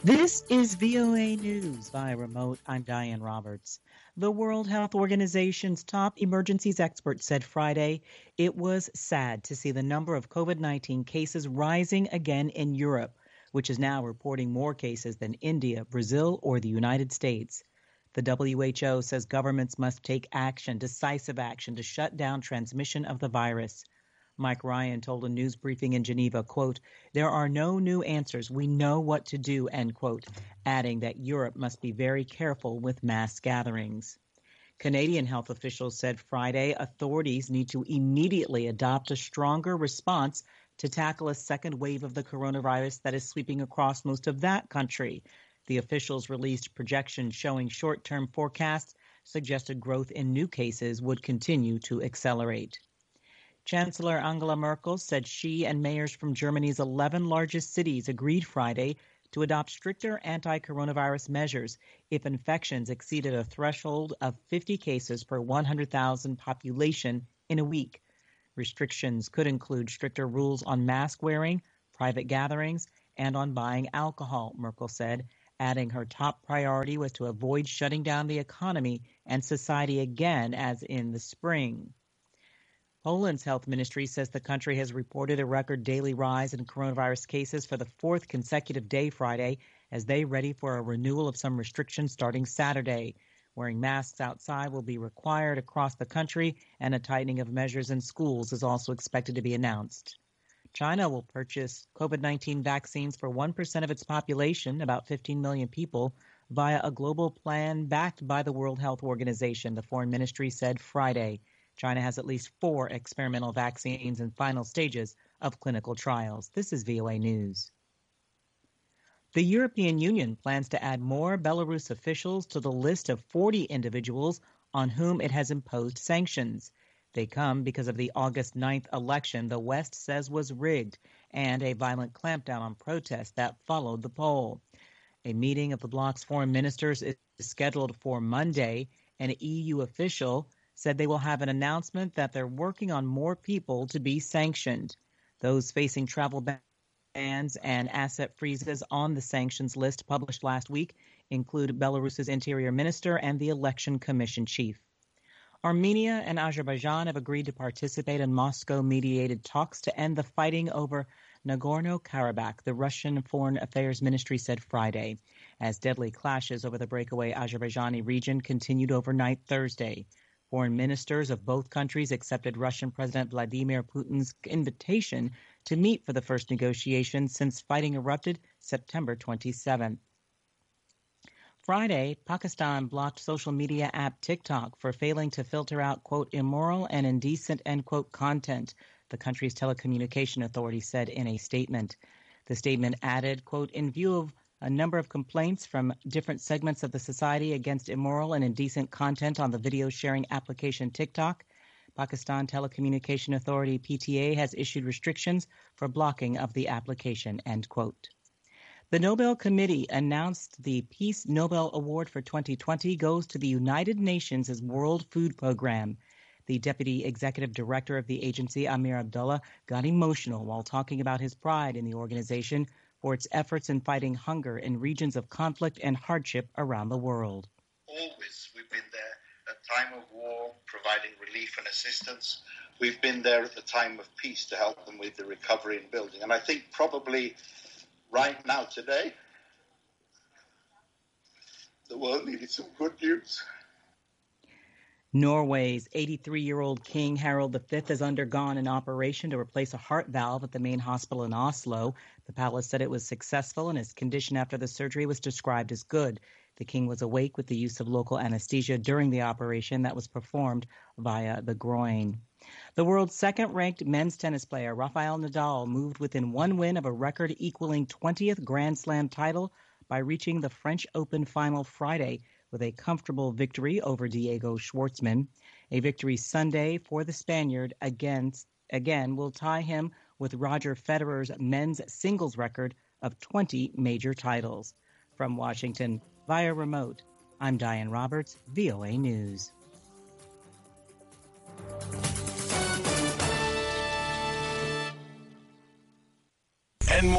This is VOA News via remote. I'm Diane Roberts. The World Health Organization's top emergencies expert said Friday it was sad to see the number of COVID-19 cases rising again in Europe, which is now reporting more cases than India, Brazil, or the United States. The WHO says governments must take action, decisive action, to shut down transmission of the virus. Mike Ryan told a news briefing in Geneva, quote, "There are no new answers. We know what to do," end quote, adding that Europe must be very careful with mass gatherings. Canadian health officials said Friday authorities need to immediately adopt a stronger response to tackle a second wave of the coronavirus that is sweeping across most of that country. The officials released projections showing short-term forecasts suggested growth in new cases would continue to accelerate. Chancellor Angela Merkel said she and mayors from Germany's 11 largest cities agreed Friday to adopt stricter anti-coronavirus measures if infections exceeded a threshold of 50 cases per 100,000 population in a week. Restrictions could include stricter rules on mask wearing, private gatherings, and on buying alcohol, Merkel said, adding her top priority was to avoid shutting down the economy and society again as in the spring. Poland's health ministry says the country has reported a record daily rise in coronavirus cases for the fourth consecutive day Friday as they ready for a renewal of some restrictions starting Saturday. Wearing masks outside will be required across the country, and a tightening of measures in schools is also expected to be announced. China will purchase COVID-19 vaccines for 1% of its population, about 15 million people, via a global plan backed by the World Health Organization, the foreign ministry said Friday. China has at least 4 experimental vaccines in final stages of clinical trials. This is VOA News. The European Union plans to add more Belarus officials to the list of 40 individuals on whom it has imposed sanctions. They come because of the August 9th election the West says was rigged and a violent clampdown on protests that followed the poll. A meeting of the bloc's foreign ministers is scheduled for Monday. An EU official said they will have an announcement that they're working on more people to be sanctioned. Those facing travel bans and asset freezes on the sanctions list published last week include Belarus's interior minister and the election commission chief. Armenia and Azerbaijan have agreed to participate in Moscow-mediated talks to end the fighting over Nagorno-Karabakh, the Russian Foreign Affairs Ministry said Friday, as deadly clashes over the breakaway Azerbaijani region continued overnight Thursday. Foreign ministers of both countries accepted Russian President Vladimir Putin's invitation to meet for the first negotiations since fighting erupted September 27th. Friday, Pakistan blocked social media app TikTok for failing to filter out, quote, immoral and indecent, end quote, content, the country's telecommunication authority said in a statement. The statement added, quote, in view of a number of complaints from different segments of the society against immoral and indecent content on the video sharing application TikTok, Pakistan Telecommunication Authority, PTA, has issued restrictions for blocking of the application, end quote. The Nobel Committee announced the Peace Nobel Award for 2020 goes to the United Nations' World Food Program. The Deputy Executive Director of the agency, Amir Abdullah, got emotional while talking about his pride in the organization for its efforts in fighting hunger in regions of conflict and hardship around the world. Always we've been there at time of war, providing relief and assistance. We've been there at the time of peace to help them with the recovery and building. And I think probably right now, today, the world needed some good news. Norway's 83-year-old King Harald V has undergone an operation to replace a heart valve at the main hospital in Oslo. The palace said it was successful and his condition after the surgery was described as good. The king was awake with the use of local anesthesia during the operation that was performed via the groin. The world's second-ranked men's tennis player, Rafael Nadal, moved within one win of a record equaling 20th Grand Slam title by reaching the French Open final Friday with a comfortable victory over Diego Schwartzman. A victory Sunday for the Spaniard again will tie him with Roger Federer's men's singles record of 20 major titles. From Washington, via remote, I'm Diane Roberts, VOA News.